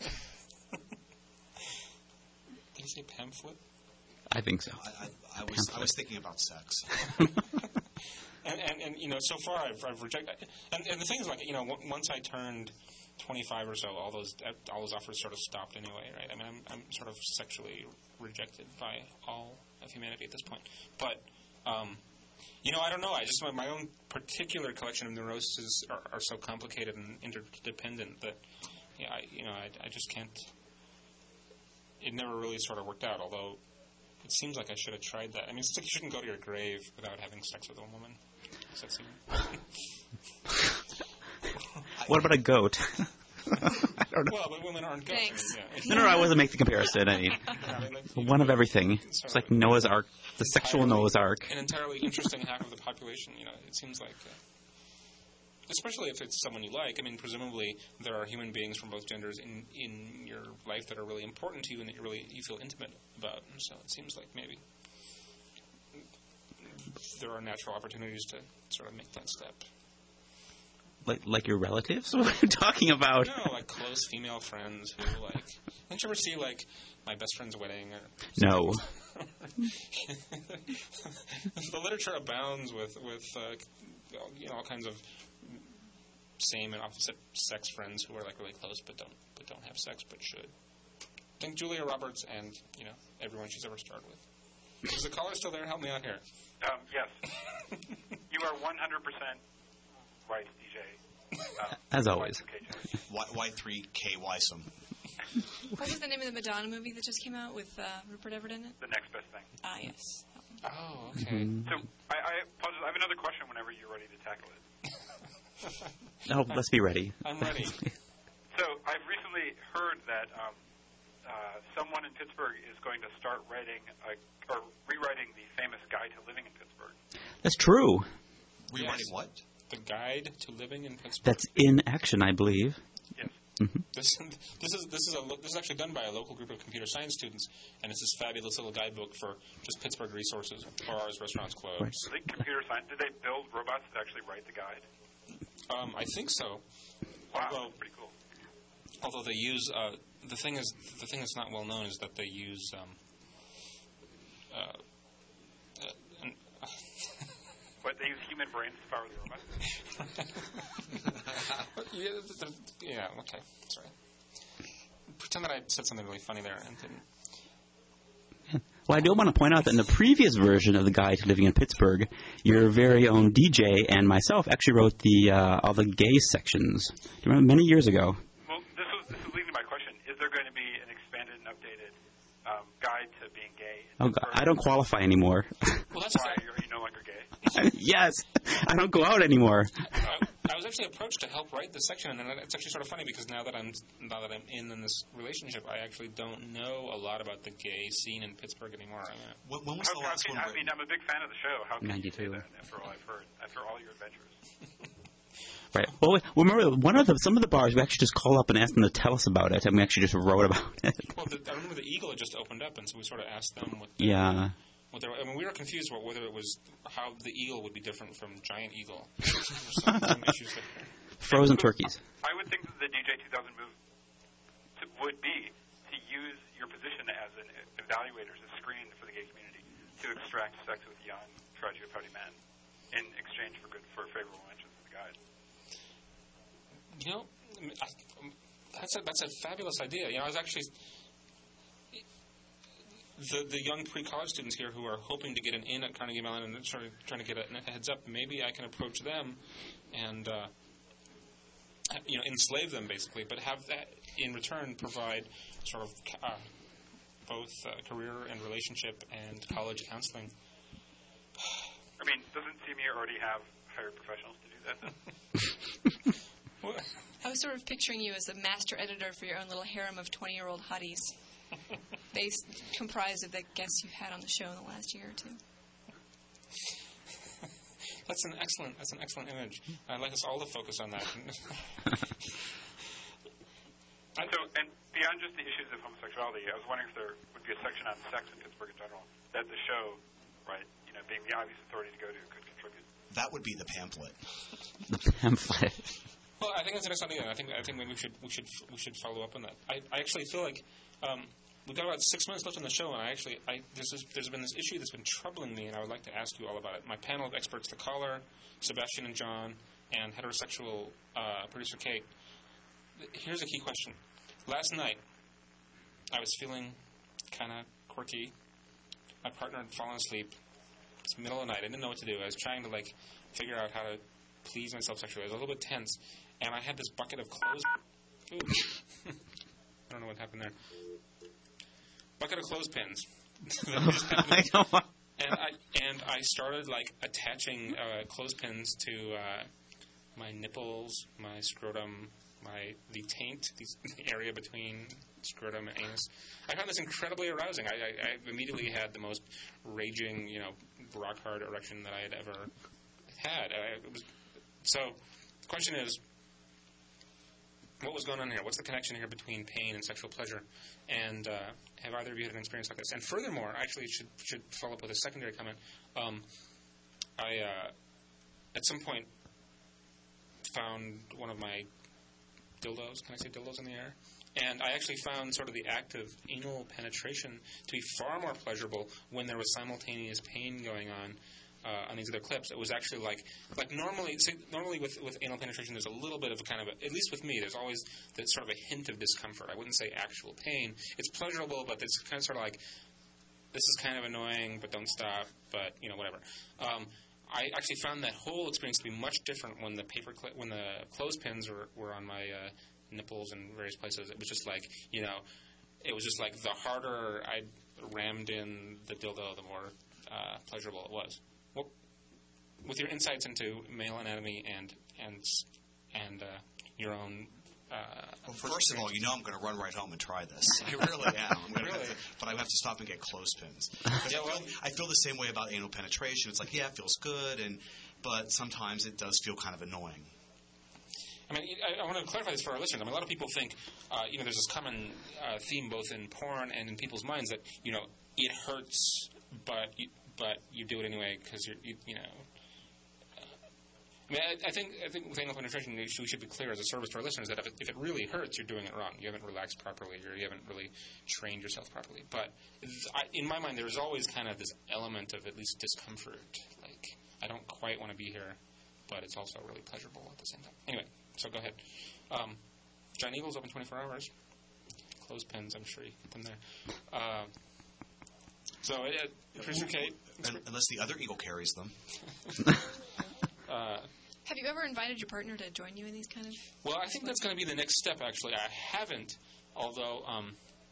Did you say pamphlet? I think so. I, I, I was I was thinking about sex. and, and, and you know, so far I've, I've rejected. And, and the thing is, like, you know, w- once I turned twenty-five or so, all those all those offers sort of stopped anyway, right? I mean, I'm I'm sort of sexually rejected by all of humanity at this point. But um, you know, I don't know. I just my, my own particular collection of neuroses are, are so complicated and interdependent that yeah, I, you know, I, I just can't. It never really sort of worked out, although. It seems like I should have tried that. I mean, it's like you shouldn't go to your grave without having sex with a woman. Does that seem... What about a goat? I don't know. Well, but women aren't goats. Thanks. I mean, yeah. No, no, I wasn't making the comparison. I mean, Yeah, I mean, like, you one know, of everything. sort It's like of Noah's Ark, the sexual entirely- Noah's Ark. An entirely interesting half of the population, you know, it seems like... Uh, especially if it's someone you like. I mean, presumably there are human beings from both genders in, in your life that are really important to you and that you really you feel intimate about. And so it seems like maybe there are natural opportunities to sort of make that step. Like, like your relatives? What are you talking about? No, like close female friends who like. Don't you ever see like my best friend's wedding? Or No. The literature abounds with with uh, you know all kinds of same and opposite sex friends who are like really close but don't but don't have sex but should. Think Julia Roberts and you know everyone she's ever starred with. Is the caller still there? Help me out here. Um, yes. You are one hundred percent right, D J. Uh, As always. Y- Y3K Wisome. What was the name of the Madonna movie that just came out with uh, Rupert Everett in it? The next best thing. Ah, yes. Oh, okay. So I, I apologize. I have another question whenever you're ready to tackle it. Oh, let's be ready. I'm ready. So I've recently heard that um, uh, someone in Pittsburgh is going to start writing a, or rewriting the famous Guide to Living in Pittsburgh. That's true. Rewriting Yes. what? The Guide to Living in Pittsburgh. That's in action, I believe. Yes. This, this is this is a lo- this is actually done by a local group of computer science students, and it's this fabulous little guidebook for just Pittsburgh resources, bars, restaurants, clubs. Right. So they computer science. Did they build robots that actually write the guide? Um, I think so. Wow, Although, that's pretty cool. although they use uh, the thing is the thing that's not well known is that they use um, uh, uh, an, But they use human brains to power the robot. yeah, the, the, yeah, okay, sorry. Pretend that I said something really funny there and didn't. Well, I do want to point out that in the previous version of the Guide to Living in Pittsburgh, your very own D J and myself actually wrote the uh, all the gay sections. Do you remember many years ago? Well, this is this is leading to my question: is there going to be an expanded and updated um, guide to being gay? in Oh, Pittsburgh? I don't qualify anymore. Well, that's Why just, are you no longer gay? Yes, I don't go out anymore. I, I was actually approached to help write the section, and it's actually sort of funny because now that I'm now that I'm in, in this relationship, I actually don't know a lot about the gay scene in Pittsburgh anymore. I mean, When, when was How, the how last can, one I written? mean, I'm a big fan of the show. How can ninety-two. you say that after all I've heard, after all your adventures? Right. Well, we- remember one of the some of the bars we actually just call up and ask them to tell us about it, and we actually just wrote about it. well, the, I remember the Eagle had just opened up, and so we sort of asked them what. The, Yeah. What they were, I mean, we were confused about whether it was how the Eagle would be different from Giant Eagle. some, some issues there. Frozen turkeys. I would think that the D J two thousand move to, would be to use your position as an evaluator to screen for the gay community to extract sex with young, tragedy pouty men in exchange for good for favorable mentions in the guide. You know, I, that's a that's a fabulous idea. You know, I was actually the the young pre-college students here who are hoping to get an in at Carnegie Mellon and sort of trying to get a, a heads up. Maybe I can approach them and uh, you know enslave them basically, but have that in return provide sort of uh, both uh, career and relationship and college counseling. I mean, doesn't C M E already have hired professionals to do that then? I was sort of picturing you as a master editor for your own little harem of twenty-year-old hotties, based comprised of the guests you've had on the show in the last year or two. That's an excellent. That's an excellent image. I'd like us all to focus on that. I, so, and beyond just the issues of homosexuality, I was wondering if there would be a section on sex in Pittsburgh in general that the show, right, you know, being the obvious authority to go to, could contribute. That would be the pamphlet. The pamphlet. Well, I think that's an excellent idea. I think I think maybe we should we should we should follow up on that. I, I actually feel like um, we've got about six minutes left on the show, and I actually I there's this, there's been this issue that's been troubling me, and I would like to ask you all about it. My panel of experts, the caller, Sebastian and John, and heterosexual uh, producer Kate. Here's a key question. Last night, I was feeling kind of quirky. My partner had fallen asleep. It's the middle of the night. I didn't know what to do. I was trying to like figure out how to please myself sexually. I was a little bit tense. And I had this bucket of clothes. Ooh. I don't know what happened there. Bucket of clothespins. I don't want... And I and I started like attaching uh, clothespins to uh, my nipples, my scrotum, my the taint, the area between scrotum and anus. I found this incredibly arousing. I, I, I immediately had the most raging, you know, rock hard erection that I had ever had. I, it was, so the question is, what was going on here? What's the connection here between pain and sexual pleasure? And uh, have either of you had an experience like this? And furthermore, actually, should should follow up with a secondary comment. Um, I uh, at some point found one of my dildos. Can I say dildos in the air? And I actually found sort of the act of anal penetration to be far more pleasurable when there was simultaneous pain going on. Uh, on these other clips, it was actually like, like normally, see, normally with, with anal penetration, there's a little bit of a kind of, a, at least with me, there's always that sort of a hint of discomfort. I wouldn't say actual pain. It's pleasurable, but it's kind of sort of like, this is kind of annoying, but don't stop, but, you know, whatever. Um, I actually found that whole experience to be much different when the paper cli- when the clothespins were, were on my uh, nipples and various places. It was just like, you know, it was just like the harder I rammed in the dildo, the more uh, pleasurable it was. Well, with your insights into male anatomy and and and uh, your own. Uh, well, first of all, you know I'm going to run right home and try this. I really am. I'm gonna Really? have to, but I have to stop and get clothespins. Yeah, well, I feel the same way about anal penetration. It's like, yeah, it feels good, and but sometimes it does feel kind of annoying. I mean, I, I want to clarify this for our listeners. I mean, a lot of people think, uh, you know, there's this common uh, theme both in porn and in people's minds that, you know, it hurts, but you, but you do it anyway because you're, you, you know. I mean, I, I think I think with anal penetration, we should, we should be clear as a service to our listeners that if it, if it really hurts, you're doing it wrong. You haven't relaxed properly, or you haven't really trained yourself properly. But I, in my mind, there's always kind of this element of at least discomfort. Like, I don't quite want to be here, but it's also really pleasurable at the same time. Anyway, so go ahead. Um, Giant Eagle's open twenty-four hours. Clothespins, I'm sure you get them there. Uh, so, uh, Producer Kate. Unless the other eagle carries them. uh, Have you ever invited your partner to join you in these kind of... Well, I think that's going to be the next step, actually. I haven't, although... Um,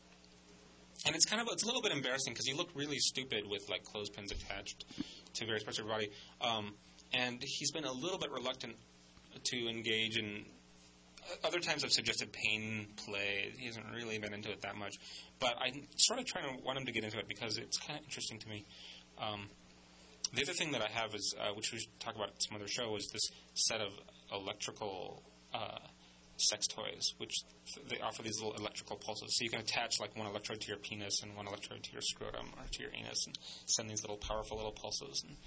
and it's kind of... It's a little bit embarrassing because you look really stupid with, like, clothespins attached to various parts of your body. Um, and he's been a little bit reluctant to engage in... Other times I've suggested pain play. He hasn't really been into it that much. But I'm sort of trying to want him to get into it because it's kind of interesting to me. Um, the other thing that I have is, uh, which we should talk about at some other show, is this set of electrical uh, sex toys, which they offer these little electrical pulses. So you can attach like one electrode to your penis and one electrode to your scrotum or to your anus and send these little powerful little pulses. And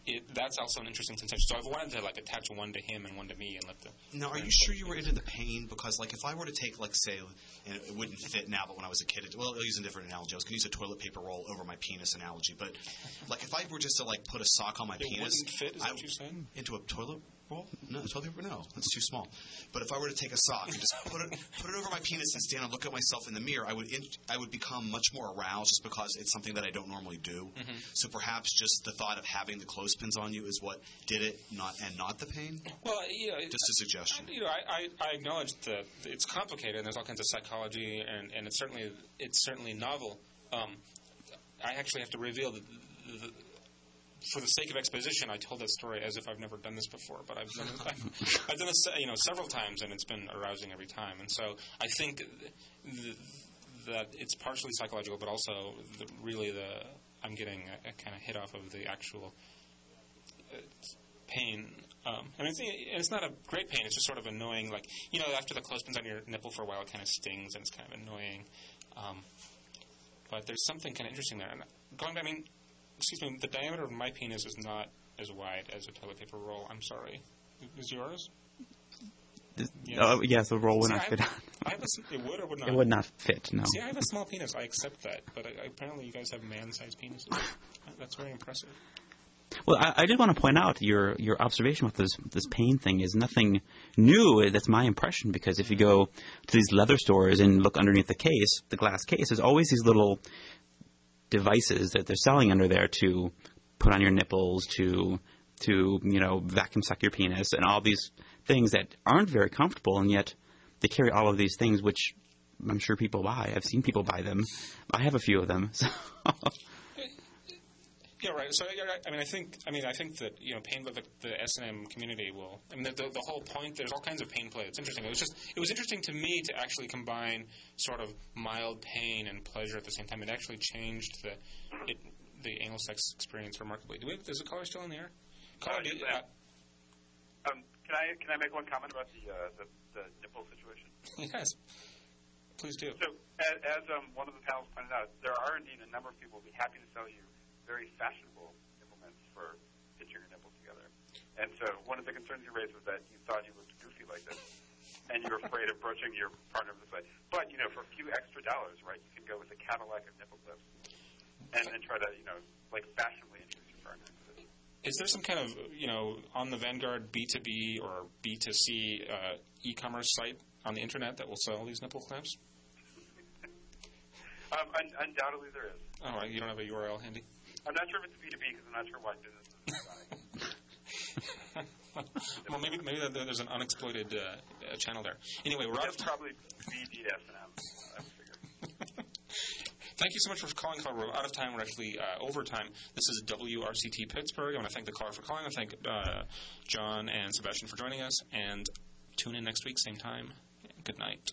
it, that's also an interesting sensation. So I've wanted to like attach one to him and one to me and let the. Now, are you sure you were into the pain? Because, like, if I were to take, like, say, and it wouldn't fit now, but when I was a kid, it, well, I'll use a different analogy. I was going to use a toilet paper roll over my penis analogy. But, like, if I were just to, like, put a sock on my It penis. wouldn't fit, is I, that what you're saying? Into a toilet roll? No, toilet paper? No, that's too small. But if I were to take a sock and just put it put it over my penis and stand and look at myself in the mirror, I would in, I would become much more aroused just because it's something that I don't normally do. Mm-hmm. So perhaps just the thought of having the clothespins on you is what did it, not and not the pain. Well, you know, Just a suggestion. You know, I, I, I acknowledge that it's complicated and there's all kinds of psychology and, and it's certainly it's certainly novel. Um, I actually have to reveal that. The, For the sake of exposition, I told that story as if I've never done this before, but I've done it, I've, I've done it, you know, several times, and it's been arousing every time. And so I think th- that it's partially psychological, but also the, really the I'm getting a, a kind of hit off of the actual uh, pain. Um, I mean, it's, it's not a great pain; it's just sort of annoying. Like, you know, after the clothespin's on your nipple for a while, it kind of stings, and it's kind of annoying. Um, but there's something kind of interesting there. And going, I mean. Excuse me, the diameter of my penis is not as wide as a toilet paper roll. I'm sorry. Is yours? This, Yeah. uh, yes, the roll would See, not I fit have, on. I have a, it would or would not? It would not fit, no. See, I have a small penis. I accept that. But I, apparently you guys have man-sized penises. That's very impressive. Well, I, I did want to point out your your observation with this this pain thing is nothing new. That's my impression, because if you go to these leather stores and look underneath the case, the glass case, there's always these little devices that they're selling under there to put on your nipples, to to you know vacuum suck your penis, and all these things that aren't very comfortable, and yet they carry all of these things, which I'm sure people buy. I've seen people buy them. I have a few of them. So. Yeah, right. So, yeah, right. I mean, I think, I mean, I think that you know, pain, the, the S and M community will. I mean, the, the, the whole point. There's all kinds of pain play. It's interesting. It was just, it was interesting to me to actually combine sort of mild pain and pleasure at the same time. It actually changed the, it, the anal sex experience remarkably. Do we have, is the caller still in the air? Caller, do you, uh, Um, can I can I make one comment about the uh, the, the nipple situation? yes, please do. So, as, as um, one of the panels pointed out, there are indeed a number of people who will be happy to sell you very fashionable implements for stitching your nipples together. And so, one of the concerns you raised was that you thought you looked goofy like this, and you were afraid of approaching your partner this way. But you know, for a few extra dollars, right, you can go with a Cadillac of nipple clips, and then try to you know like fashionably introduce your partner. Is there some kind of, you know, on the Vanguard B two B or B two C uh, e-commerce site on the internet that will sell these nipple clamps? Um, un- undoubtedly there is. Oh, you don't have a U R L handy? I'm not sure if it's B two B because I'm not sure why businesses are buying. Well, maybe maybe there's an unexploited uh, channel there. Anyway, we're out of It's time. probably B D S and M, I would figure. Thank you so much for calling, caller. We're out of time. We're actually uh, over time. This is W R C T Pittsburgh. I want to thank the caller for calling. I want to thank uh, John and Sebastian for joining us. And tune in next week, same time. Good night.